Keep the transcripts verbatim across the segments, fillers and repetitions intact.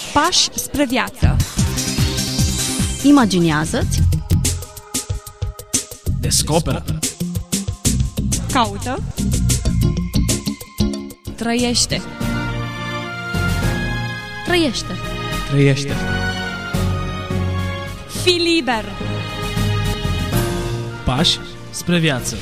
Pași spre viață. Imaginează-ți. Descoperă. Caută. Trăiește. Trăiește. Trăiește. Fii liber. Pași spre viață.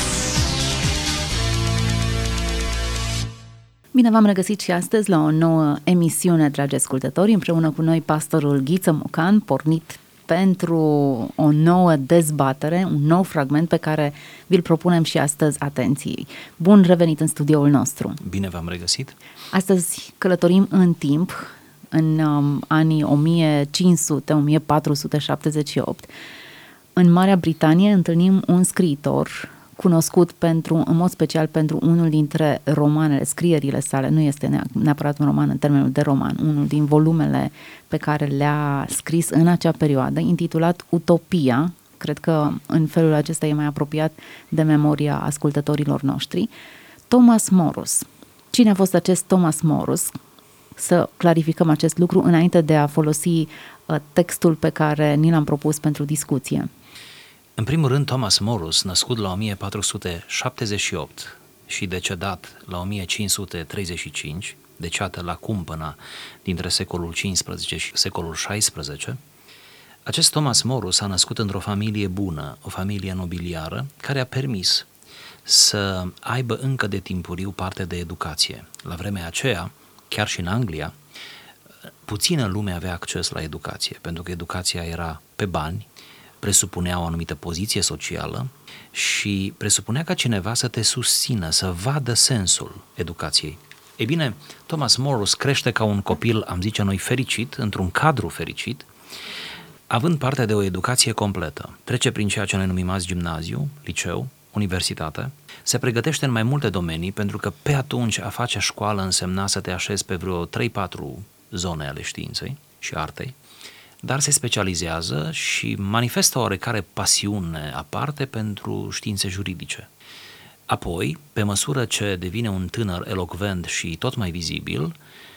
Bine v-am regăsit și astăzi la o nouă emisiune, dragi ascultători, împreună cu noi pastorul Ghiță Mocan, pornit pentru o nouă dezbatere, un nou fragment pe care vi-l propunem și astăzi atenției. Bun revenit în studioul nostru! Bine v-am regăsit! Astăzi călătorim în timp, în um, anii o mie cinci sute - o mie patru sute șaptezeci și opt. În Marea Britanie întâlnim un scriitor cunoscut pentru, în mod special pentru unul dintre romanele, scrierile sale, nu este neapărat un roman în termenul de roman, unul din volumele pe care le-a scris în acea perioadă, intitulat Utopia. Cred că în felul acesta e mai apropiat de memoria ascultătorilor noștri. Thomas Morus. Cine a fost acest Thomas Morus? Să clarificăm acest lucru înainte de a folosi uh, textul pe care ni l-am propus pentru discuție. În primul rând, Thomas Morus, născut la o mie patru sute șaptezeci și opt și decedat la o mie cinci sute treizeci și cinci, deceată la cumpăna dintre secolul cincisprezece și secolul șaisprezece, acest Thomas Morus a născut într-o familie bună, o familie nobiliară, care a permis să aibă încă de timpuriu parte de educație. La vremea aceea, chiar și în Anglia, puțină lume avea acces la educație, pentru că educația era pe bani, presupunea o anumită poziție socială și presupunea ca cineva să te susțină, să vadă sensul educației. Ei bine, Thomas Morus crește ca un copil, am zice noi, fericit, într-un cadru fericit, având parte de o educație completă. Trece prin ceea ce noi numim azi gimnaziu, liceu, universitate, se pregătește în mai multe domenii, pentru că pe atunci a face școală însemna să te așezi pe vreo trei patru zone ale științei și artei, dar se specializează și manifestă oarecare pasiune aparte pentru științe juridice. Apoi, pe măsură ce devine un tânăr elocvent și tot mai vizibil,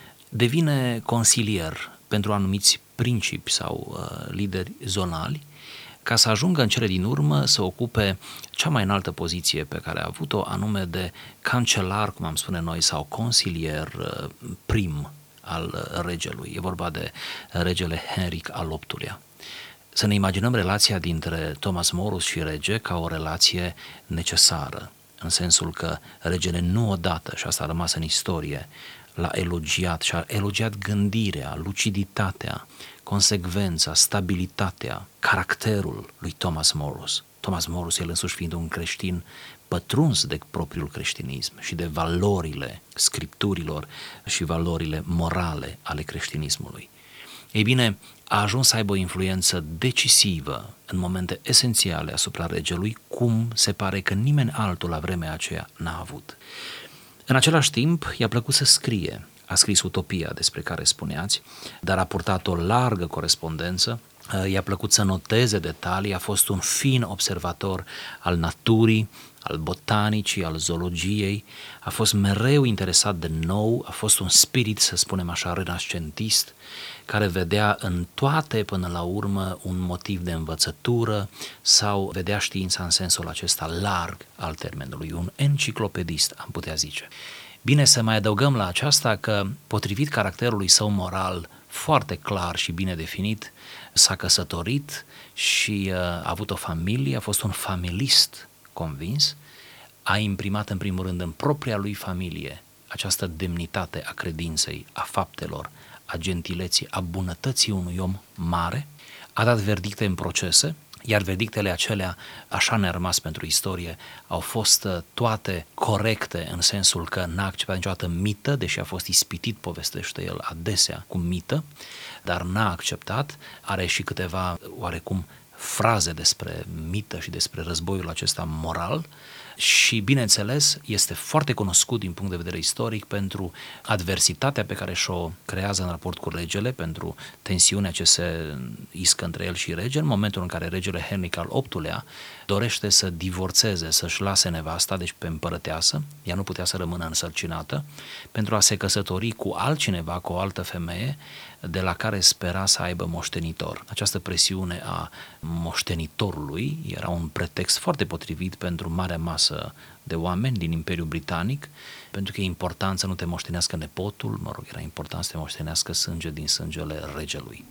devine consilier pentru anumiți principi sau uh, lideri zonali, ca să ajungă în cele din urmă să ocupe cea mai înaltă poziție pe care a avut-o, anume de cancelar, cum am spune noi, sau consilier uh, prim al regelui. E vorba de regele Henric al optulea. Să ne imaginăm relația dintre Thomas Morus și rege ca o relație necesară, în sensul că regele nu odată, și asta a rămas în istorie, l-a elogiat și a elogiat gândirea, luciditatea, consecvența, stabilitatea, caracterul lui Thomas Morus. Thomas Morus, el însuși fiind un creștin pătruns de propriul creștinism și de valorile scripturilor și valorile morale ale creștinismului. Ei bine, a ajuns să aibă o influență decisivă în momente esențiale asupra regelui, cum se pare că nimeni altul la vremea aceea n-a avut. În același timp, i-a plăcut să scrie. A scris Utopia, despre care spuneați, dar a purtat o largă corespondență. I-a plăcut să noteze detalii, a fost un fin observator al naturii, al botanicii, al zoologiei, a fost mereu interesat de nou, a fost un spirit, să spunem așa, renascentist, care vedea în toate, până la urmă, un motiv de învățătură sau vedea știința în sensul acesta larg al termenului, un enciclopedist, am putea zice. Bine, să mai adăugăm la aceasta că, potrivit caracterului său moral foarte clar și bine definit, s-a căsătorit și uh, a avut o familie, a fost un familist convins, a imprimat în primul rând în propria lui familie această demnitate a credinței, a faptelor, a gentileții, a bunătății unui om mare, a dat verdicte în procese, iar verdictele acelea, așa ne-a rămas pentru istorie, au fost toate corecte în sensul că n-a acceptat niciodată mită, deși a fost ispitit, povestește el adesea, cu mită, dar n-a acceptat, are și câteva oarecum fraze despre mită și despre războiul acesta moral, și, bineînțeles, este foarte cunoscut din punct de vedere istoric pentru adversitatea pe care și-o creează în raport cu regele, pentru tensiunea ce se iscă între el și rege, în momentul în care regele Henric al optulea dorește să divorțeze, să-și lase nevasta, deci pe împărăteasă, ea nu putea să rămână însărcinată, pentru a se căsători cu altcineva, cu o altă femeie, de la care spera să aibă moștenitor. Această presiune a moștenitorului era un pretext foarte potrivit pentru marea masă de oameni din Imperiul Britanic, pentru că e important să nu te moștenească nepotul, mă rog, era important să te moștenească sânge din sângele regelui.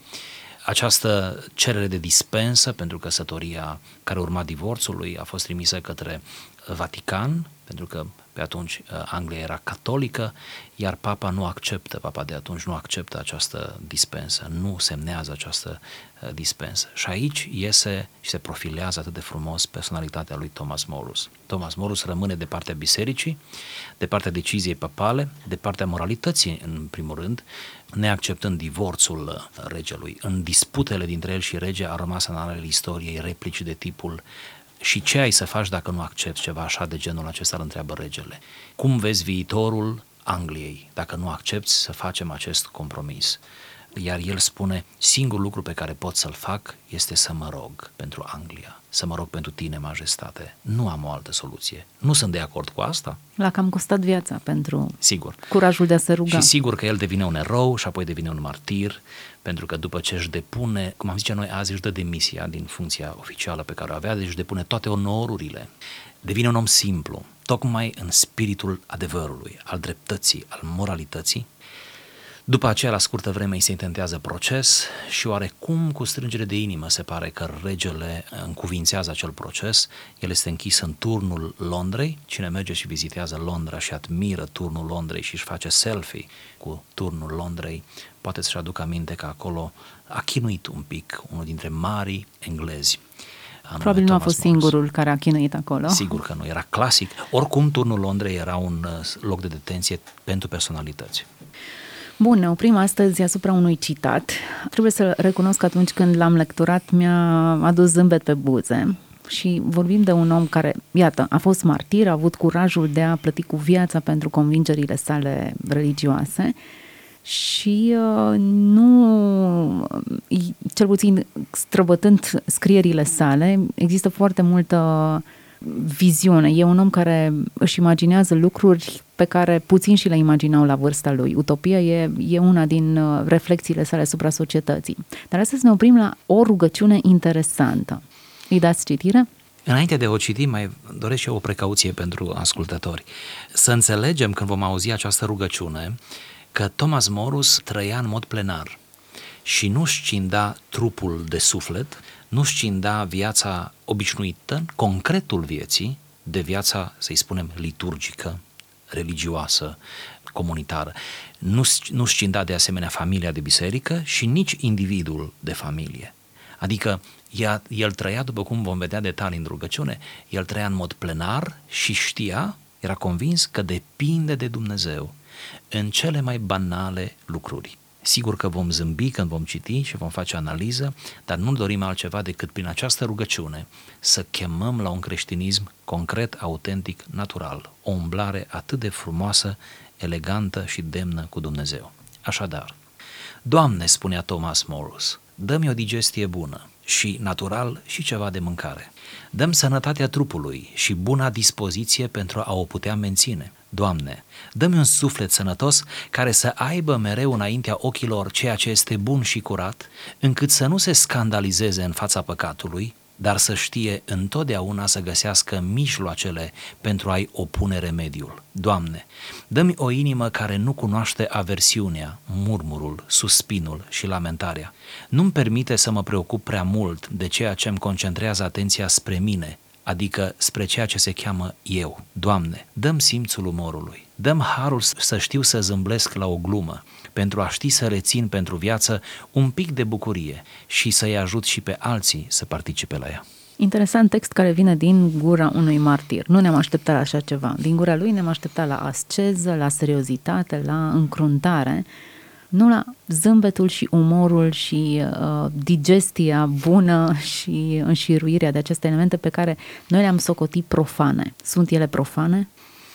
Această cerere de dispensă pentru căsătoria care urma divorțului a fost trimisă către Vatican, pentru că pe atunci Anglia era catolică, iar papa nu acceptă, papa de atunci nu acceptă această dispensă, nu semnează această dispensă. Și aici iese și se profilează atât de frumos personalitatea lui Thomas Morus. Thomas Morus rămâne de partea bisericii, de partea deciziei papale, de partea moralității în primul rând, neacceptând divorțul regelui. În disputele dintre el și rege a rămas în analele istoriei replici de tipul: și ce ai să faci dacă nu accepti ceva așa de genul acesta, îl întreabă regele. Cum vezi viitorul Angliei dacă nu accepti să facem acest compromis? Iar el spune: singurul lucru pe care pot să-l fac este să mă rog pentru Anglia, să mă rog pentru tine, majestate. Nu am o altă soluție. Nu sunt de acord cu asta. L-a cam costat viața pentru sigur. curajul de a se ruga. Și sigur că el devine un erou și apoi devine un martir, pentru că după ce își depune, cum am zice noi azi, își dă demisia din funcția oficială pe care o avea, deci își depune toate onorurile, devine un om simplu, tocmai în spiritul adevărului, al dreptății, al moralității. După aceea, la scurtă vreme, îi se intentează proces și oarecum cu strângere de inimă se pare că regele încuvințează acel proces. El este închis în turnul Londrei. Cine merge și vizitează Londra și admiră turnul Londrei și își face selfie cu turnul Londrei, poate să-și aducă aminte că acolo a chinuit un pic unul dintre marii englezi. Probabil nu a fost singurul care a chinuit acolo. Sigur că nu, era clasic. Oricum, turnul Londrei era un loc de detenție pentru personalități. Bun, ne oprim astăzi asupra unui citat. Trebuie să recunosc că atunci când l-am lecturat mi-a adus zâmbet pe buze și vorbim de un om care, iată, a fost martir, a avut curajul de a plăti cu viața pentru convingerile sale religioase și uh, nu, cel puțin străbătând scrierile sale, există foarte multă viziune. E un om care își imaginează lucruri pe care puțin și le imaginau la vârsta lui. Utopia e, e una din reflexiile sale asupra societății. Dar astăzi ne oprim la o rugăciune interesantă. Îi dați citire? Înainte de o citi, mai doresc și eu o precauție pentru ascultători. Să înțelegem, când vom auzi această rugăciune, că Thomas Morus trăia în mod plenar și nu scinda trupul de suflet, nu scinda viața obișnuită, concretul vieții, de viața, să-i spunem, liturgică, religioasă, comunitară. Nu, nu scinda de asemenea familia de biserică și nici individul de familie. Adică ea, el trăia, după cum vom vedea detalii în rugăciune, el trăia în mod plenar și știa, era convins că depinde de Dumnezeu în cele mai banale lucruri. Sigur că vom zâmbi când vom citi și vom face analiză, dar nu dorim altceva decât prin această rugăciune să chemăm la un creștinism concret, autentic, natural, o umblare atât de frumoasă, elegantă și demnă cu Dumnezeu. Așadar, Doamne, spunea Thomas Morus, dă-mi o digestie bună și natural și ceva de mâncare. Dă-mi sănătatea trupului și buna dispoziție pentru a o putea menține. Doamne, dă-mi un suflet sănătos care să aibă mereu înaintea ochilor ceea ce este bun și curat, încât să nu se scandalizeze în fața păcatului, dar să știe întotdeauna să găsească mijloacele pentru a-i opune remediul. Doamne, dă-mi o inimă care nu cunoaște aversiunea, murmurul, suspinul și lamentarea. Nu-mi permite să mă preocup prea mult de ceea ce îmi concentrează atenția spre mine, adică spre ceea ce se cheamă eu. Doamne, dă-mi simțul umorului, dă-mi harul să știu să zâmblesc la o glumă, pentru a ști să rețin pentru viață un pic de bucurie și să-i ajut și pe alții să participe la ea. Interesant text care vine din gura unui martir. Nu ne-am așteptat la așa ceva. Din gura lui ne-am așteptat la asceză, la seriozitate, la încruntare. nu la zâmbetul și umorul și uh, digestia bună și înșiruirea de aceste elemente pe care noi le-am socotit profane. Sunt ele profane?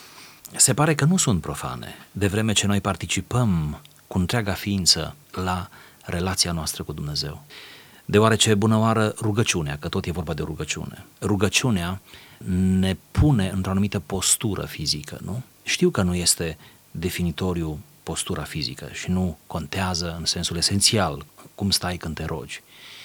Se pare că nu sunt profane, de vreme ce noi participăm cu întreaga ființă la relația noastră cu Dumnezeu. Deoarece, bună oară, rugăciunea, că tot e vorba de rugăciune. Rugăciunea ne pune într-o anumită postură fizică, nu? Știu că nu este definitoriu postura fizică și nu contează în sensul esențial cum stai când te rogi.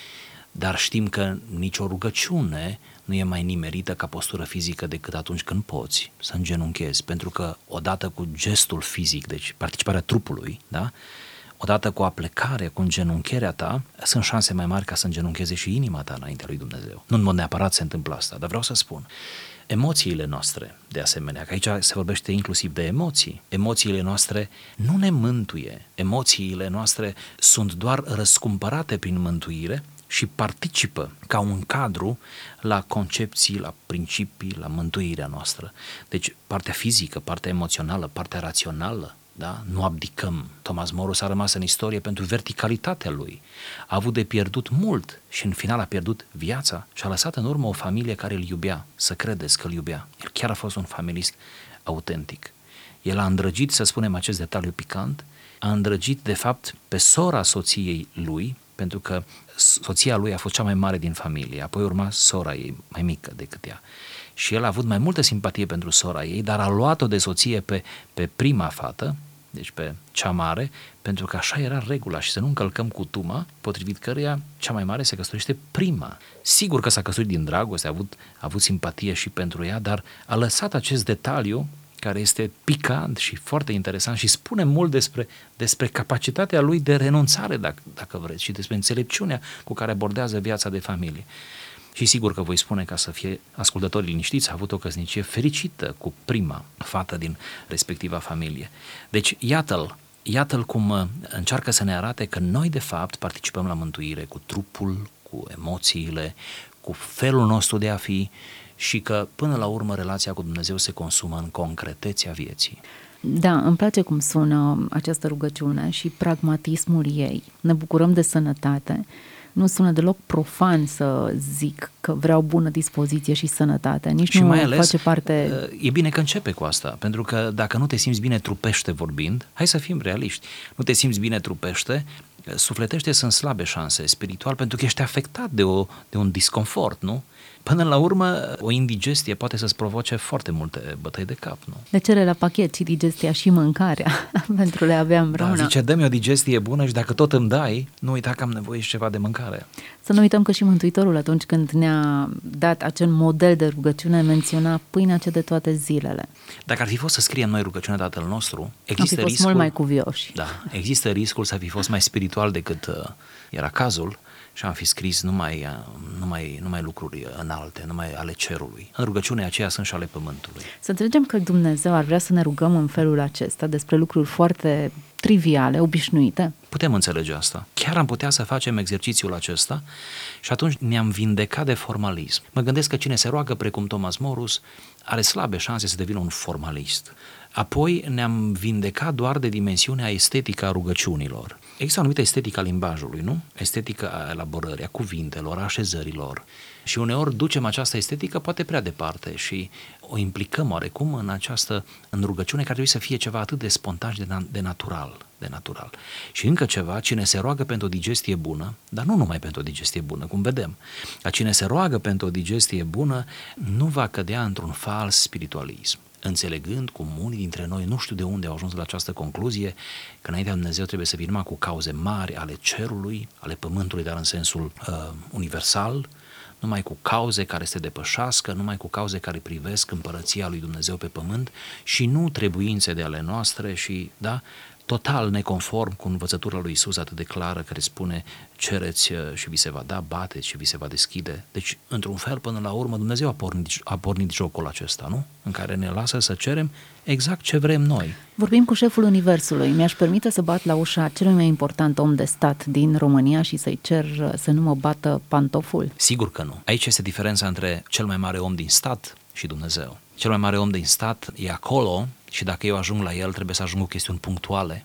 Dar știm că nicio rugăciune nu e mai nimerită ca postură fizică decât atunci când poți să îngenunchezi, pentru că odată cu gestul fizic, deci participarea trupului, da? Odată cu aplecarea, cu îngenuncherea ta, sunt șanse mai mari ca să îngenuncheze și inima ta înaintea lui Dumnezeu. Nu în mod neapărat se întâmplă asta, dar vreau să spun, emoțiile noastre, de asemenea, că aici se vorbește inclusiv de emoții, emoțiile noastre nu ne mântuie, emoțiile noastre sunt doar răscumpărate prin mântuire și participă ca un cadru la concepții, la principii, la mântuirea noastră. Deci partea fizică, partea emoțională, partea rațională, da? Nu abdicăm. Thomas Morus a rămas în istorie pentru verticalitatea lui. A avut de pierdut mult și în final a pierdut viața și a lăsat în urmă o familie care îl iubea, să credeți că îl iubea. El chiar a fost un familist autentic. El a îndrăgit, să spunem acest detaliu picant, a îndrăgit de fapt pe sora soției lui, pentru că soția lui a fost cea mai mare din familie, apoi urma sora ei, mai mică decât ea. Și el a avut mai multă simpatie pentru sora ei, dar a luat-o de soție pe, pe prima fată, deci pe cea mare, pentru că așa era regula și să nu încălcăm cutuma, potrivit căreia cea mai mare se căsătorește prima. Sigur că s-a căsătorit din dragoste, a avut, a avut simpatie și pentru ea, dar a lăsat acest detaliu care este picant și foarte interesant și spune mult despre, despre capacitatea lui de renunțare, dacă, dacă vreți, și despre înțelepciunea cu care abordează viața de familie. Și sigur că voi spune, ca să fie ascultătorii liniștiți, a avut o căsnicie fericită cu prima fată din respectiva familie. Deci iată-l, iată-l cum încearcă să ne arate că noi de fapt participăm la mântuire cu trupul, cu emoțiile, cu felul nostru de a fi și că până la urmă relația cu Dumnezeu se consumă în concretețea vieții. Da, îmi place cum sună această rugăciune și pragmatismul ei. Ne bucurăm de sănătate. Nu sună deloc profan să zic că vreau bună dispoziție și sănătate. Nici și nu mai ales, face parte... e bine că începe cu asta, pentru că dacă nu te simți bine trupește vorbind, hai să fim realiști, nu te simți bine trupește, sufletește sunt slabe șanse spiritual, pentru că ești afectat de, o, de un disconfort, nu? Până la urmă, o indigestie poate să-ți provoce foarte multe bătăi de cap, nu? Le cere la pachet și digestia și mâncarea pentru le avea împreună. Da, zice, dă-mi o digestie bună și dacă tot îmi dai, nu uita că am nevoie și ceva de mâncare. Să nu uităm că și Mântuitorul, atunci când ne-a dat acel model de rugăciune, menționa pâinea cea de toate zilele. Dacă ar fi fost să scriem noi rugăciunea Tatăl nostru, există Am fi fost riscul, mult mai cuvioși. Da, există riscul să fi fost mai spiritual decât uh, era cazul și am fi scris numai, numai, numai lucruri înalte, numai ale cerului. În rugăciunea aceea sunt și ale pământului. Să înțelegem că Dumnezeu ar vrea să ne rugăm în felul acesta despre lucruri foarte triviale, obișnuite. Putem înțelege asta. Chiar am putea să facem exercițiul acesta și atunci ne-am vindecat de formalism. Mă gândesc că cine se roagă precum Thomas Morus are slabe șanse să devină un formalist. Apoi ne-am vindecat doar de dimensiunea estetică a rugăciunilor. Există o anumită estetică a limbajului, nu? Estetică a elaborării, a cuvintelor, a așezărilor. Și uneori ducem această estetică poate prea departe și o implicăm oarecum în această în rugăciune care trebuie să fie ceva atât de spontan și de, na- de natural, de natural. Și încă ceva, cine se roagă pentru o digestie bună, dar nu numai pentru o digestie bună, cum vedem, dar cine se roagă pentru o digestie bună nu va cădea într-un fals spiritualism. Înțelegând cum unii dintre noi, nu știu de unde au ajuns la această concluzie, că înaintea Dumnezeu trebuie să fim numai cu cauze mari ale cerului, ale pământului, dar în sensul uh, universal, numai cu cauze care se depășească, numai cu cauze care privesc împărăția lui Dumnezeu pe pământ și nu trebuințe de ale noastre și, da, total neconform cu învățătura lui Iisus atât de clară care spune cereți și vi se va da, bateți și vi se va deschide. Deci, într-un fel, până la urmă, Dumnezeu a pornit, a pornit jocul acesta, nu? În care ne lasă să cerem exact ce vrem noi. Vorbim cu șeful Universului. Mi-aș permite să bat la ușa celui mai important om de stat din România și să-i cer să nu mă bată pantoful? Sigur că nu. Aici este diferența între cel mai mare om din stat și Dumnezeu. Cel mai mare om din stat e acolo și dacă eu ajung la el, trebuie să ajung cu chestiuni punctuale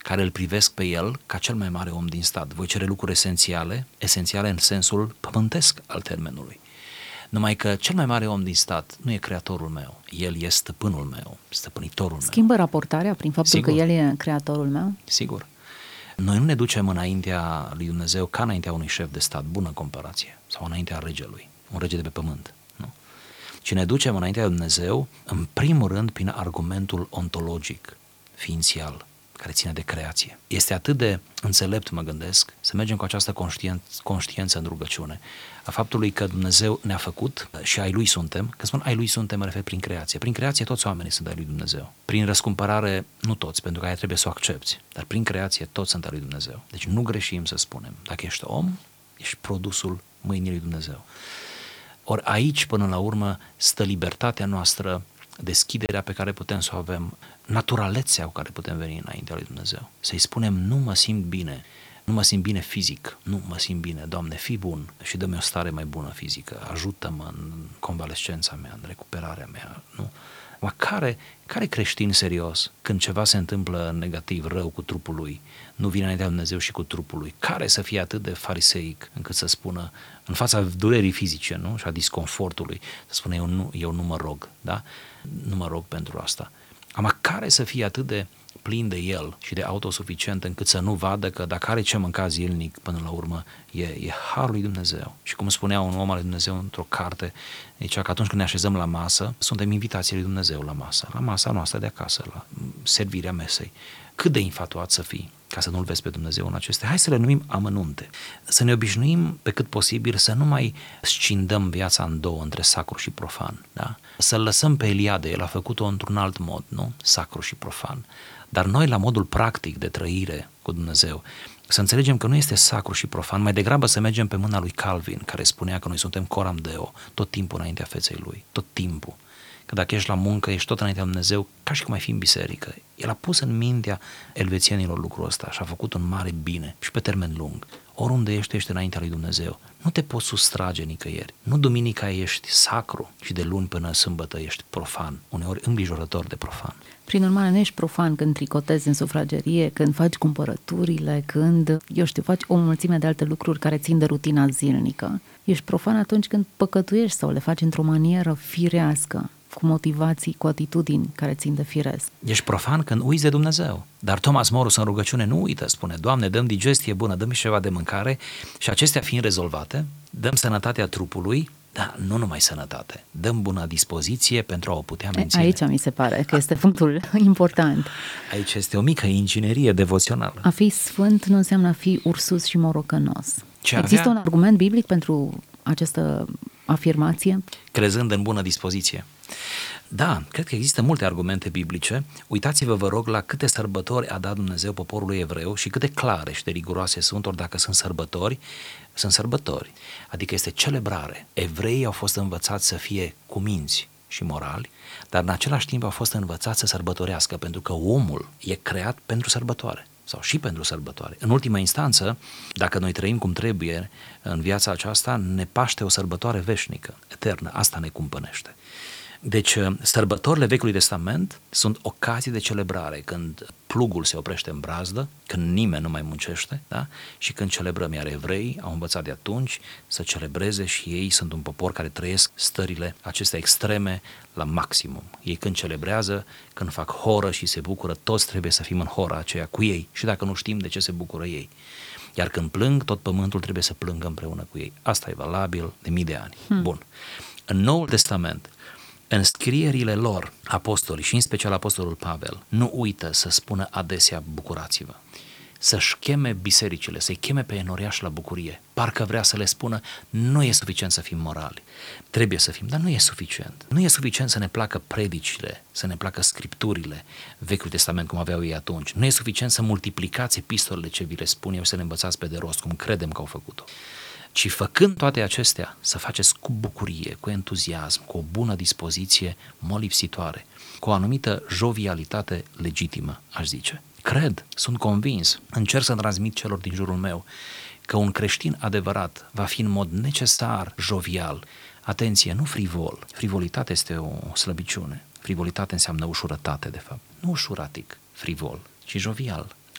care îl privesc pe el ca cel mai mare om din stat. Voi cere lucruri esențiale, esențiale în sensul pământesc al termenului. Numai că cel mai mare om din stat nu e creatorul meu, el e stăpânul meu, stăpânitorul meu. Schimbă raportarea prin faptul Sigur. că el e creatorul meu? Sigur. Noi nu ne ducem înaintea lui Dumnezeu ca înaintea unui șef de stat, bună comparație, sau înaintea regelui, un rege de pe pământ, nu? Ci ne ducem înaintea lui Dumnezeu, în primul rând, prin argumentul ontologic, ființial, care ține de creație. Este atât de înțelept, mă gândesc, să mergem cu această conștien- conștiință în rugăciune, a faptului că Dumnezeu ne-a făcut și ai Lui suntem. Când spun ai Lui suntem, mă refer prin creație. Prin creație toți oamenii sunt ai Lui Dumnezeu. Prin răscumpărare, nu toți, pentru că aia trebuie să o accepți, dar prin creație toți sunt ai Lui Dumnezeu. Deci nu greșim să spunem, dacă ești om, ești produsul mâinii Lui Dumnezeu. Ori aici, până la urmă, stă libertatea noastră, deschiderea pe care putem să o avem, naturalețea cu care putem veni înaintea lui Dumnezeu. Să-i spunem, nu mă simt bine, nu mă simt bine fizic, nu mă simt bine, Doamne, fii bun și dă-mi o stare mai bună fizică, ajută-mă în convalescența mea, în recuperarea mea, nu? Ma care, care creștin serios, când ceva se întâmplă negativ, rău cu trupul lui, nu vine înaintea lui Dumnezeu și cu trupul lui? Care să fie atât de fariseic încât să spună, în fața durerii fizice, nu? Și a disconfortului, să spună, eu nu, eu nu mă rog, da? Nu mă rog pentru asta. Ama care să fie atât de plin de el și de autosuficient încât să nu vadă că dacă are ce mânca zilnic, până la urmă, e, e harul lui Dumnezeu. Și cum spunea un om al lui Dumnezeu într-o carte, zicea că atunci când ne așezăm la masă, suntem invitații lui Dumnezeu la masă, la masa noastră de acasă, la servirea mesei. Cât de infatuat să fii ca să nu-L vezi pe Dumnezeu în acestea. Hai să le numim amănunte. Să ne obișnuim pe cât posibil să nu mai scindăm viața în două, între sacru și profan. Da? Să-l lăsăm pe Eliade, el a făcut-o într-un alt mod, nu? Sacru și profan. Dar noi, la modul practic de trăire cu Dumnezeu, să înțelegem că nu este sacru și profan, mai degrabă să mergem pe mâna lui Calvin, care spunea că noi suntem coram deo, tot timpul înaintea feței lui, tot timpul. Că dacă ești la muncă, ești tot înaintea lui Dumnezeu, ca și cum ai fi în biserică. El a pus în mintea elvețienilor lucrul ăsta și a făcut un mare bine și pe termen lung. Oriunde ești, ești înaintea lui Dumnezeu. Nu te poți sustrage nicăieri. Nu duminica ești sacru și de luni până sâmbătă ești profan, uneori îngrijorător de profan. Prin urmare, nu ești profan când tricotezi în sufragerie, când faci cumpărăturile, când, eu știu, faci o mulțime de alte lucruri care țin de rutina zilnică. Ești profan atunci când păcătuiești sau le faci într-o manieră firească, cu motivații, cu atitudini care țin de firesc. Ești profan când uiți de Dumnezeu. Dar Thomas Morus în rugăciune nu uită, spune, Doamne, dăm digestie bună, dăm ceva de mâncare și acestea fiind rezolvate, dăm sănătatea trupului, dar nu numai sănătate, dăm bună dispoziție pentru a o putea menține. Aici mi se pare că este punctul important. Aici este o mică inginerie devoțională. A fi sfânt nu înseamnă a fi ursus și morocănos. Ce Există avea... un argument biblic pentru această afirmație? Crezând în bună dispoziție. Da, cred că există multe argumente biblice. Uitați-vă, vă rog, la câte sărbători a dat Dumnezeu poporului evreu și câte clare și de riguroase sunt, ori dacă sunt sărbători, sunt sărbători. Adică este celebrare. Evreii au fost învățați să fie cuminți și morali, dar în același timp au fost învățați să sărbătorească, pentru că omul e creat pentru sărbătoare sau și pentru sărbătoare. În ultima instanță, dacă noi trăim cum trebuie în viața aceasta, ne paște o sărbătoare veșnică, eternă. Asta ne cumpănește. Deci, sărbătorile Vechiului Testament sunt ocazii de celebrare, când plugul se oprește în brazdă, când nimeni nu mai muncește, da? Și când celebrăm, iar evreii au învățat de atunci să celebreze și ei sunt un popor care trăiesc stările acestea extreme la maximum. Ei când celebrează, când fac horă și se bucură, toți trebuie să fim în hora aceea cu ei și dacă nu știm de ce se bucură ei. Iar când plâng, tot pământul trebuie să plângă împreună cu ei. Asta e valabil de mii de ani. Hmm. Bun. În Noul Testament, în scrierile lor, apostolii și în special apostolul Pavel, nu uită să spună adesea bucurați-vă, să-și cheme bisericile, să-i cheme pe enoriași la bucurie. Parcă vrea să le spună, nu e suficient să fim morali, trebuie să fim, dar nu e suficient. Nu e suficient să ne placă predicile, să ne placă scripturile Vechiul Testament cum aveau ei atunci. Nu e suficient să multiplicați epistolele ce vi le spun eu, să le învățați pe de rost, cum credem că au făcut-o. Ci făcând toate acestea, să faceți cu bucurie, cu entuziasm, cu o bună dispoziție molipsitoare, cu o anumită jovialitate legitimă, aș zice. Cred, sunt convins, încerc să transmit celor din jurul meu că un creștin adevărat va fi în mod necesar jovial. Atenție, nu frivol. Frivolitate este o slăbiciune. Frivolitate înseamnă ușurătate, de fapt. Nu ușuratic, frivol, ci jovial.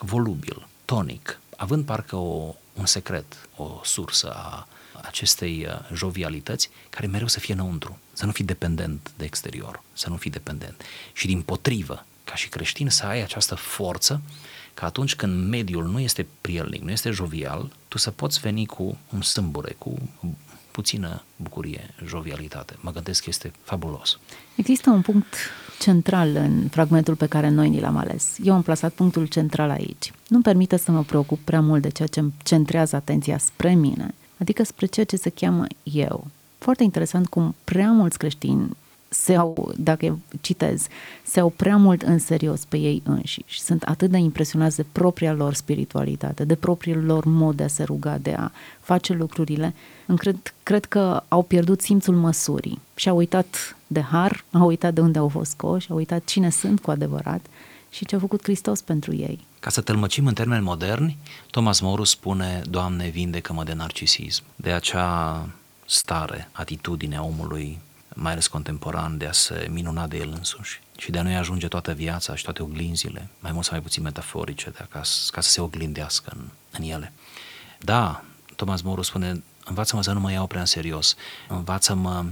volubil, tonic, având parcă o, un secret, o sursă a acestei uh, jovialități, care mereu să fie înăuntru, să nu fii dependent de exterior, să nu fii dependent. Și dimpotrivă, ca și creștin, să ai această forță, că atunci când mediul nu este prielnic, nu este jovial, tu să poți veni cu un sâmbure, cu puțină bucurie, jovialitate. Mă gândesc că este fabulos. Există un punct central în fragmentul pe care noi ni l-am ales. Eu am plasat punctul central aici. Nu-mi permite să mă preocup prea mult de ceea ce îmi centrează atenția spre mine, adică spre ceea ce se cheamă eu. Foarte interesant cum prea mulți creștini se au, dacă citez, se au prea mult în serios pe ei înșiși. Sunt atât de impresionați de propria lor spiritualitate, de propriul lor mod de a se ruga, de a face lucrurile, încât cred că au pierdut simțul măsurii și au uitat de har, au uitat de unde au fost scoși, au uitat cine sunt cu adevărat și ce a făcut Hristos pentru ei. Ca să tălmăcim în termeni moderni, Thomas Morus spune: Doamne, vindecă-mă de narcisism, de acea stare, atitudine a omului, mai ales contemporan, de a se minuna de el însuși și de a nu-i ajunge toată viața și toate oglinzile, mai mult sau mai puțin metaforice, de ca, ca să se oglindească în, în ele. Da, Thomas Morus spune: învață-mă să nu mă iau prea în serios, învață-mă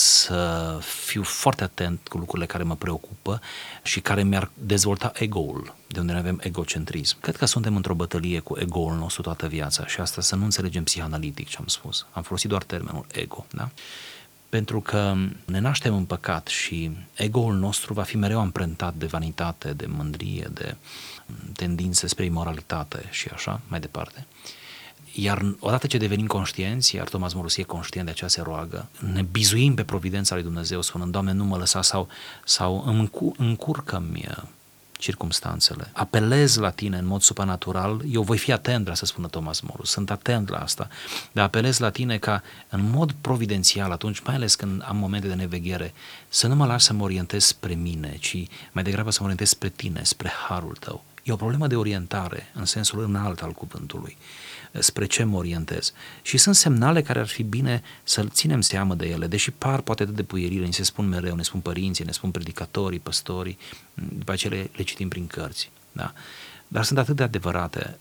să fiu foarte atent cu lucrurile care mă preocupă și care mi-ar dezvolta ego-ul, de unde ne avem egocentrism. Cred că suntem într-o bătălie cu ego-ul nostru toată viața și asta să nu înțelegem psihanalitic ce am spus. Am folosit doar termenul ego, da? Pentru că ne naștem în păcat și ego-ul nostru va fi mereu amprentat de vanitate, de mândrie, de tendințe spre imoralitate și așa mai departe. Iar odată ce devenim conștienți, iar Thomas Morus e conștient, de aceea se roagă, ne bizuim pe providența lui Dumnezeu, spunând: Doamne, nu mă lăsa sau, sau încurcă-mi circumstanțele, apelez la Tine în mod supranatural, eu voi fi atent, vrea să spună Thomas Morus, sunt atent la asta, dar apelez la Tine ca în mod providențial, atunci, mai ales când am momente de neveghere, să nu mă lași să mă orientez spre mine, ci mai degrabă să mă orientez spre Tine, spre harul Tău. E o problemă de orientare, în sensul înalt al cuvântului, spre ce mă orientez. Și sunt semnale care ar fi bine să ținem seamă de ele, deși par poate atât de puierile, ni se spun mereu, ne spun părinții, ne spun predicatorii, păstorii, după aceea le, le citim prin cărți. Da? Dar sunt atât de adevărate.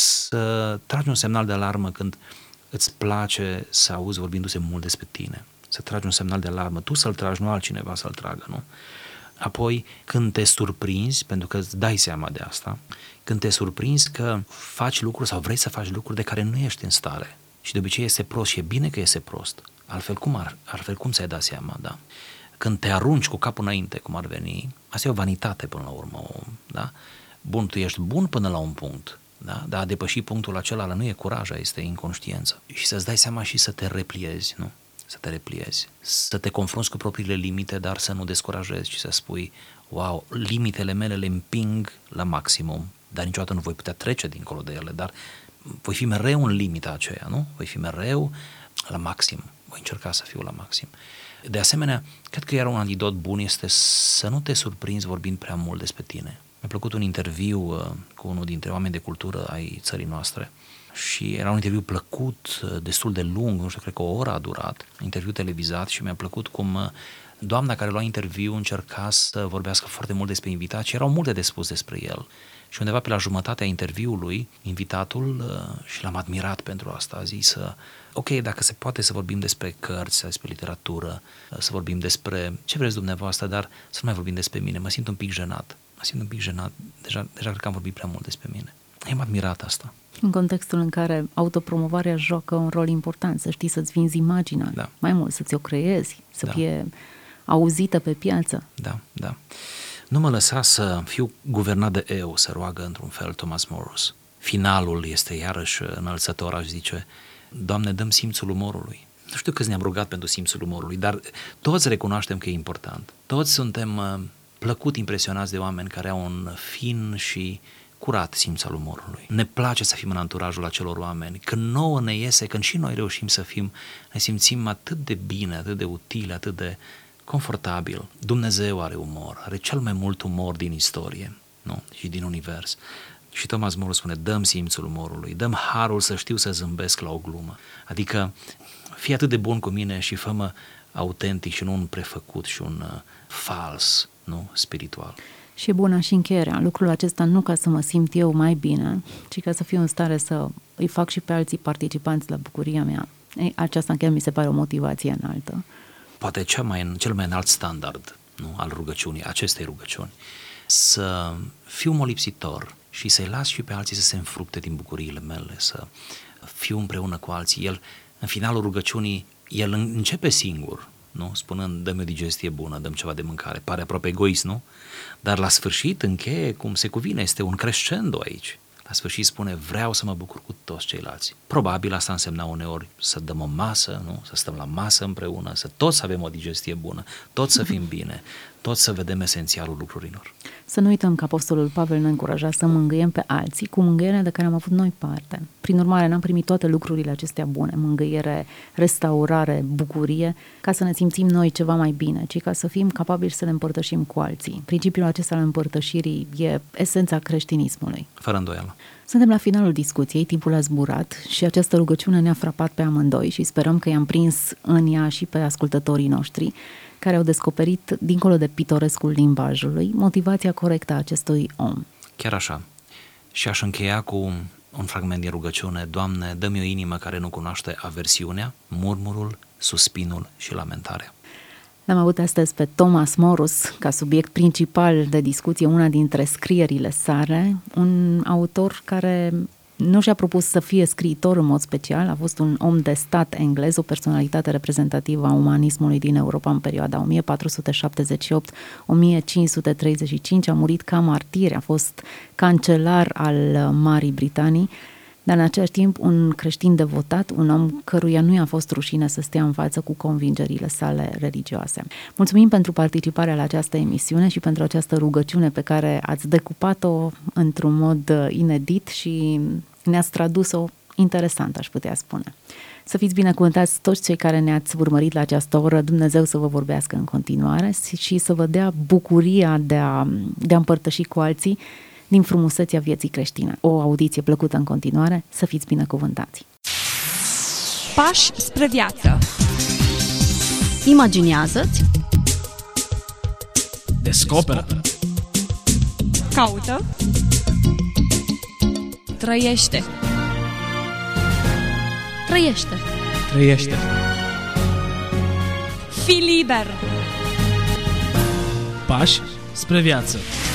Să tragi un semnal de alarmă când îți place să auzi vorbindu-se mult despre tine. Să tragi un semnal de alarmă, tu să-l tragi, nu altcineva să-l tragă, nu? Apoi, când te surprinzi, pentru că îți dai seama de asta, când te surprinzi că faci lucruri sau vrei să faci lucruri de care nu ești în stare și de obicei este prost și e bine că este prost, altfel cum, ar, altfel cum ți-ai dat seama, da? Când te arunci cu capul înainte, cum ar veni, asta e o vanitate până la urmă, da? Bun, tu ești bun până la un punct, da? Dar a depăși punctul acela nu e curaj, este inconștiență. Și să-ți dai seama și să te repliezi, nu? Să te repliezi, să te confrunți cu propriile limite, dar să nu descurajezi și să spui: wow, limitele mele le împing la maximum, dar niciodată nu voi putea trece dincolo de ele, dar voi fi mereu în limita aceea, nu? Voi fi mereu la maxim, voi încerca să fiu la maxim. De asemenea, cred că iar un antidot bun este să nu te surprinzi vorbind prea mult despre tine. Mi-a plăcut un interviu uh, cu unul dintre oameni de cultură ai țării noastre și era un interviu plăcut, destul de lung, nu știu, cred că o oră a durat, interviu televizat, și mi-a plăcut cum doamna care lua interviu încerca să vorbească foarte mult despre invitat și erau multe de spus despre el. Și undeva pe la jumătatea interviului, invitatul, și l-am admirat pentru asta, a zis: ok, dacă se poate să vorbim despre cărți, despre literatură, să vorbim despre ce vreți dumneavoastră, dar să nu mai vorbim despre mine, mă simt un pic jenat, mă simt un pic jenat, deja, deja cred că am vorbit prea mult despre mine. Am admirat asta. În contextul în care autopromovarea joacă un rol important, să știi să-ți vinzi imaginea, da. Mai mult să-ți o creezi, să da. fie auzită pe piață. Da, da. Nu mă lăsa să fiu guvernat de eu, se roagă într-un fel Thomas Morus. Finalul este iarăși înălțător, aș zice: Doamne, dă-mi simțul umorului. Nu știu câți ne-am rugat pentru simțul umorului, dar toți recunoaștem că e important. Toți suntem plăcut impresionați de oameni care au un fin și curat simț al umorului. Ne place să fim în anturajul acelor oameni. Când nouă ne iese, când și noi reușim să fim, ne simțim atât de bine, atât de utile, atât de confortabil. Dumnezeu are umor, are cel mai mult umor din istorie, nu? Și din univers. Și Thomas Morus spune: dă-mi simțul umorului, dă-mi harul să știu să zâmbesc la o glumă. Adică fii atât de bun cu mine și fă-mă autentic și nu un prefăcut și un uh, fals, nu, spiritual. Și e bună și încheierea. Lucrul acesta nu ca să mă simt eu mai bine, ci ca să fiu în stare să îi fac și pe alții participanți la bucuria mea. Ei, aceasta chiar mi se pare o motivație înaltă. Poate cea mai, cel mai înalt standard, nu, al rugăciunii, acestei rugăciuni, să fiu molipsitor și să-i las și pe alții să se înfructe din bucuriile mele, să fiu împreună cu alții. El, în finalul rugăciunii, el începe singur, nu? Spunând, dă-mi o digestie bună, dă-mi ceva de mâncare. Pare aproape egoist, nu? Dar la sfârșit încheie cum se cuvine, este un crescendo aici. La sfârșit spune, vreau să mă bucur cu toți ceilalți. Probabil asta însemna uneori să dăm o masă, nu? Să stăm la masă împreună, să toți avem o digestie bună, toți să fim bine, toți să vedem esențialul lucrurilor. Să nu uităm că Apostolul Pavel ne încuraja să mângâiem pe alții cu mângâierea de care am avut noi parte. Prin urmare, n-am primit toate lucrurile acestea bune, mângâiere, restaurare, bucurie, ca să ne simțim noi ceva mai bine, ci ca să fim capabili să ne împărtășim cu alții. Principiul acesta al împărtășirii e esența creștinismului. Fără îndoială. Suntem la finalul discuției, timpul a zburat și această rugăciune ne-a frapat pe amândoi și sperăm că i-am prins în ea și pe ascultătorii noștri, care au descoperit, dincolo de pitorescul limbajului, motivația corectă a acestui om. Chiar așa. Și aș încheia cu un fragment din rugăciune. Doamne, dă-mi o inimă care nu cunoaște aversiunea, murmurul, suspinul și lamentarea. L-am avut astăzi pe Thomas Morus ca subiect principal de discuție, una dintre scrierile sale, un autor care nu și-a propus să fie scriitor în mod special, a fost un om de stat englez, o personalitate reprezentativă a umanismului din Europa în perioada o mie patru sute șaptezeci și opt - o mie cinci sute treizeci și cinci, a murit ca martir, a fost cancelar al Marii Britanii, dar în același timp un creștin devotat, un om căruia nu i-a fost rușine să stea în față cu convingerile sale religioase. Mulțumim pentru participarea la această emisiune și pentru această rugăciune pe care ați decupat-o într-un mod inedit și ne-ați tradus-o interesant, aș putea spune. Să fiți binecuvântați toți cei care ne-ați urmărit la această oră, Dumnezeu să vă vorbească în continuare și să vă dea bucuria de a, de a împărtăși cu alții din frumusețea vieții creștine. O audiție plăcută în continuare, să fiți binecuvântați! Pași spre viață. Imaginează-ți, Descoperă. Caută. Trăiește. trăiește. Trăiește. Fii liber. Pași spre viață.